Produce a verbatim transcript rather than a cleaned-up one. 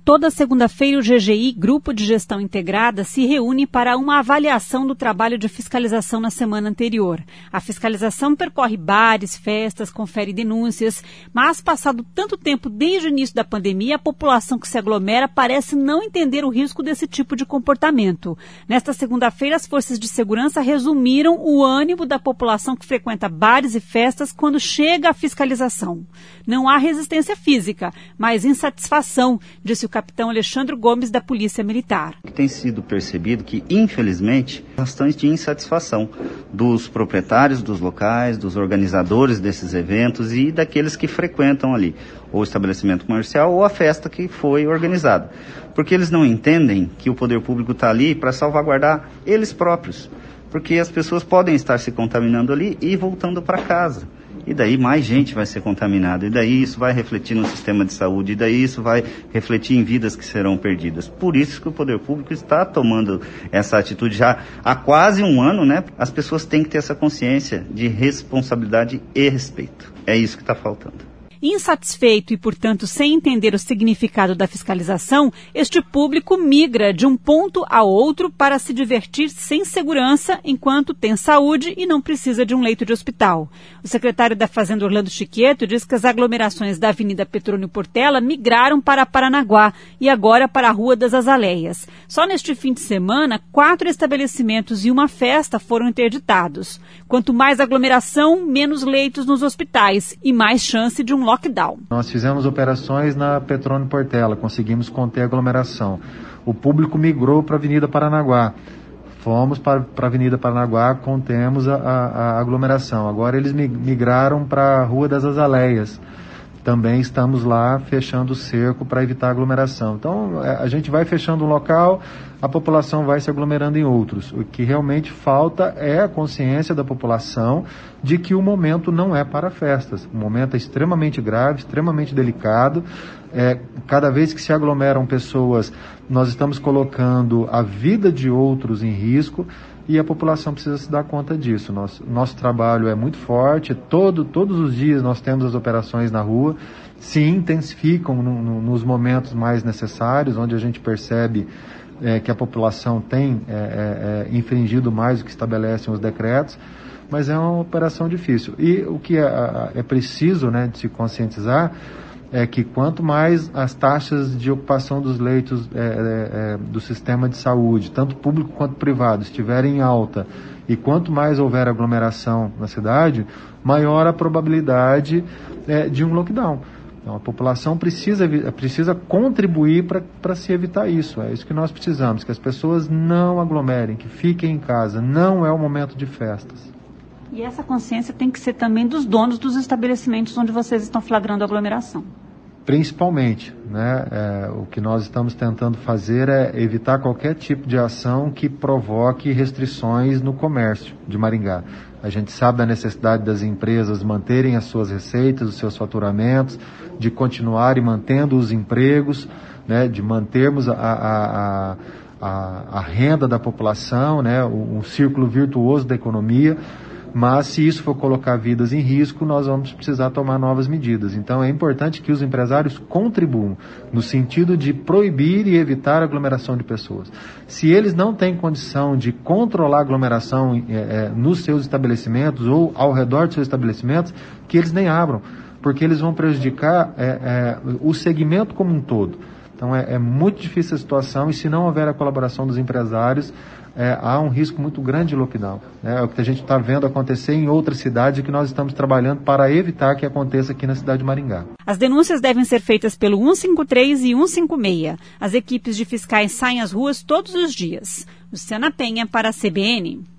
Toda segunda-feira, o G G I, Grupo de Gestão Integrada, se reúne para uma avaliação do trabalho de fiscalização na semana anterior. A fiscalização percorre bares, festas, confere denúncias, mas passado tanto tempo desde o início da pandemia, a população que se aglomera parece não entender o risco desse tipo de comportamento. Nesta segunda-feira, as forças de segurança resumiram o ânimo da população que frequenta bares e festas quando chega a fiscalização. Não há resistência física, mas insatisfação, disse o capitão Alexandre Gomes, da Polícia Militar. Tem sido percebido que, infelizmente, bastante insatisfação dos proprietários dos locais, dos organizadores desses eventos e daqueles que frequentam ali, ou o estabelecimento comercial ou a festa que foi organizada. Porque eles não entendem que o poder público está ali para salvaguardar eles próprios. Porque as pessoas podem estar se contaminando ali e voltando para casa. E daí mais gente vai ser contaminada, e daí isso vai refletir no sistema de saúde, e daí isso vai refletir em vidas que serão perdidas. Por isso que o poder público está tomando essa atitude já há quase um ano, né? As pessoas têm que ter essa consciência de responsabilidade e respeito. É isso que está faltando. Insatisfeito e, portanto, sem entender o significado da fiscalização, este público migra de um ponto a outro para se divertir sem segurança enquanto tem saúde e não precisa de um leito de hospital. O secretário da Fazenda, Orlando Chiqueto, diz que as aglomerações da Avenida Petrônio Portela migraram para Paranaguá e agora para a Rua das Azaleias. Só neste fim de semana, quatro estabelecimentos e uma festa foram interditados. Quanto mais aglomeração, menos leitos nos hospitais e mais chance de um lockdown. Nós fizemos operações na Petrônio Portela, conseguimos conter a aglomeração. O público migrou para a Avenida Paranaguá. Fomos para a Avenida Paranaguá, contemos a, a, a aglomeração. Agora eles migraram para a Rua das Azaleias. Também estamos lá fechando o cerco para evitar aglomeração. Então, a gente vai fechando um local, a população vai se aglomerando em outros. O que realmente falta é a consciência da população de que o momento não é para festas. O momento é extremamente grave, extremamente delicado. É, cada vez que se aglomeram pessoas, nós estamos colocando a vida de outros em risco. E a população precisa se dar conta disso. Nosso, nosso trabalho é muito forte, todo, todos os dias nós temos as operações na rua, se intensificam no, no, nos momentos mais necessários, onde a gente percebe é, que a população tem é, é, é, infringido mais do que estabelecem os decretos, mas é uma operação difícil. E o que é, é preciso, né, de se conscientizar é que quanto mais as taxas de ocupação dos leitos é, é, é, do sistema de saúde, tanto público quanto privado, estiverem em alta, e quanto mais houver aglomeração na cidade, maior a probabilidade é, de um lockdown. Então, a população precisa, precisa contribuir para se evitar isso. É isso que nós precisamos, que as pessoas não aglomerem, que fiquem em casa. Não é o momento de festas. E essa consciência tem que ser também dos donos dos estabelecimentos onde vocês estão flagrando a aglomeração. Principalmente, né? É, o que nós estamos tentando fazer é evitar qualquer tipo de ação que provoque restrições no comércio de Maringá. A gente sabe da necessidade das empresas manterem as suas receitas, os seus faturamentos, de continuarem mantendo os empregos, né? De mantermos a, a, a, a, a renda da população, né? um, um círculo virtuoso da economia. Mas se isso for colocar vidas em risco, nós vamos precisar tomar novas medidas. Então é importante que os empresários contribuam no sentido de proibir e evitar a aglomeração de pessoas. Se eles não têm condição de controlar a aglomeração é, é, nos seus estabelecimentos ou ao redor dos seus estabelecimentos, que eles nem abram, porque eles vão prejudicar é, é, o segmento como um todo. Então é, é muito difícil a situação e se não houver a colaboração dos empresários, É, há um risco muito grande de lockdown. É, é o que a gente está vendo acontecer em outras cidades e que nós estamos trabalhando para evitar que aconteça aqui na cidade de Maringá. As denúncias devem ser feitas pelo um cinco três e um cinco seis. As equipes de fiscais saem às ruas todos os dias. Luciana Penha para a C B N.